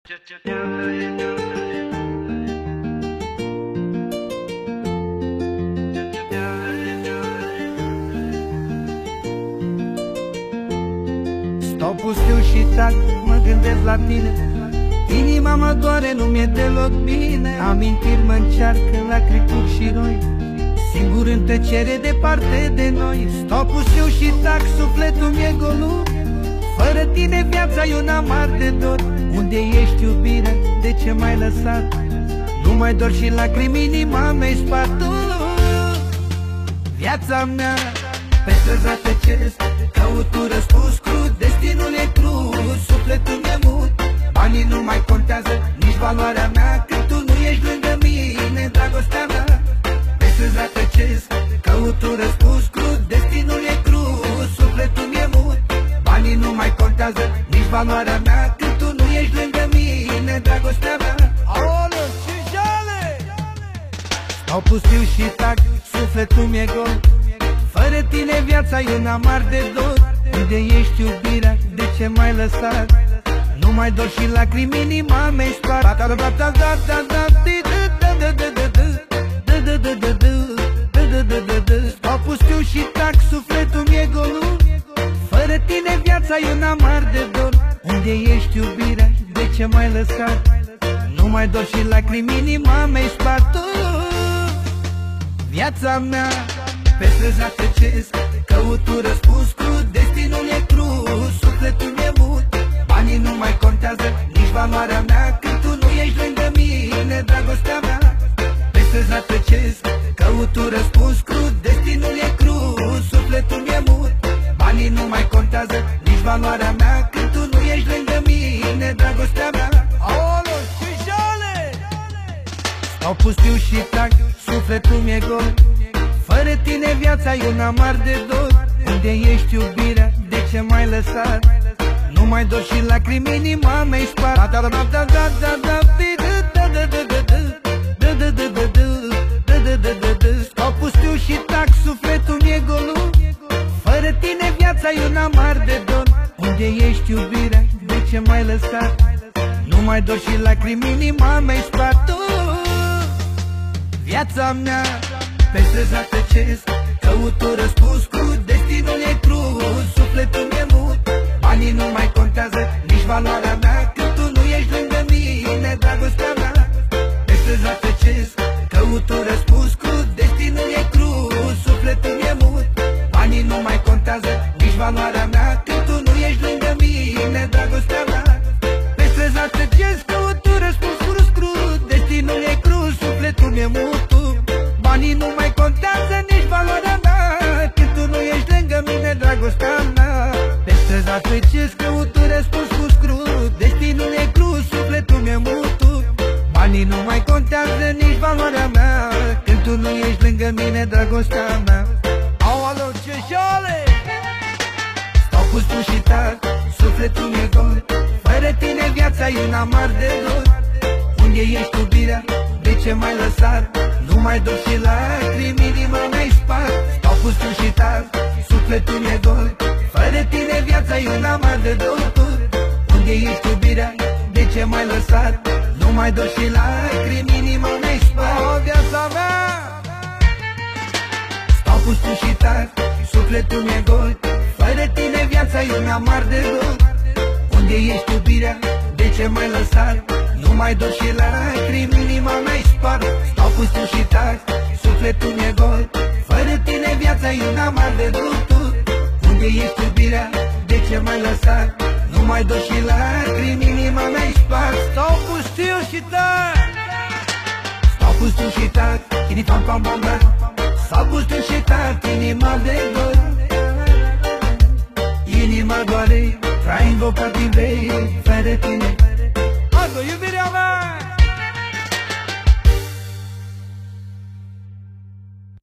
Stau pustiu și tac, mă gândesc la tine. Inima mă doare, nu mi-e deloc bine. Amintiri mă încearcă, lacrimi curg și roi, singur în tăcere departe de noi. Stau pustiu și tac, sufletul mi-e golub. Fără tine viața e un amar de dor. Unde ești, iubire? De ce m-ai lăsat? Nu mai dor și lacrimi, inima mea-i spart. Viața mea pe străzi tăcesc, caut un răspuns crud. Destinul e crud, sufletul mi-e mut. Banii nu mai contează, nici valoarea mea, când tu nu ești lângă mine, dragostea mea. Pe străzi tăcesc, caut un răspuns crud. Destinul e crud, sufletul mi-e mut. Banii nu mai contează, nici valoarea mea, când tu nu ești lângă mine, dragostea mea. Aoleu, ce jale! Stau pustiu și tac, sufletul mi-e gol. Fără tine viața e un amar de dor. Unde ești, iubirea? De ce m-ai lăsat? Nu mai dor și lacrimi, inima mea-i spart. Stau pustiu și tac, sufletul mi-e golub. Fără tine viața e un amar de dor. Unde ești, iubirea? De ce m-ai lăsat? Nu mai dor și lacrimi, inima mea-i spart. Viața mea pe străzi tăcesc, căut un răspuns crud. Destinul e crud, sufletul mi-e mut. Banii nu mai contează, nici valoarea mea, când tu nu ești lângă mine, dragostea mea. Pe străzi tăcesc, căut un răspuns crud. Destinul e crud, sufletul mi-e mut. Banii nu mai contează, nici valoarea mea, când tu nu ești lângă mine, dragostea mea. Aoleu, ce jale! Stau pustiu și tac, sufletul mi-e gol. Fără tine viața e un amar de dor. Unde ești, iubirea? De ce m-ai lăsat? Nu mai dor și lacrimi, inima mea-i spart. Stau pustiu și tac, sufletul mi-e golub. Fără tine viața e un amar de dor. Unde ești, iubirea? De ce m-ai lăsat? Nu mai dor și lacrimi, inima mea-i spart. Viața mea pe străzi tăcesc, căut un răspuns crud. Destinul e crud, sufletul mi-e mut. Banii nu mai contează, nici valoarea mea, când tu nu ești lângă mine, dragostea mea. Pe străzi tăcesc, căut un răspuns crud. Destinul e crud, sufletul mi-e mut. Banii nu mai contează, nici valoarea mea, când tu nu ești lângă mine, dragostea mea. Pe străzi tăcesc, căut un răspuns crud. Destinul e crud, sufletul mi-e mut. Banii nu mai contează, nici valoarea mea, când tu nu ești lângă mine, dragostea mea. Pe străzi tăcesc, căut un răspuns crud. Destinul e crud, sufletul mi-e mut. Banii nu mai contează, nici valoarea mea, când tu nu ești lângă mine, dragostea mea. Aoleu, ce jale! Stau pustiu și tac, sufletul mi-e gol. Fără tine viața e un amar de dor. Unde ești, iubirea? De ce m-ai lăsat? Nu mai dor și lacrimi, inima mea-i spart. Stau pustiu și tac, sufletul mi-e gol. Fără tine viața e un amar de dor. Unde ești, iubirea? De ce m-ai lăsat? Nu mai dor și lacrimi, inima mea-i spart. O, viața mea! Stau pustiu și tac, sufletul mi-e gol. Fără tine viața e un amar de dor. Unde ești, iubirea? De ce m-ai lăsat? Nu mai dor și lacrimi, inima mea-i spart. Stau pustiu și tac, sufletul mi-e gol. Fără tine viața e un amar de dor. Unde ești, iubirea? De ce m-ai lăsat? Nu mai dor și lacrimi, inima mea-i spart. Stau pustiu și tac! Stau pustiu și tac, inima pam pam pam. Stau pustiu și tac, inima de dor. Inima doare, trai invocativ, fără tine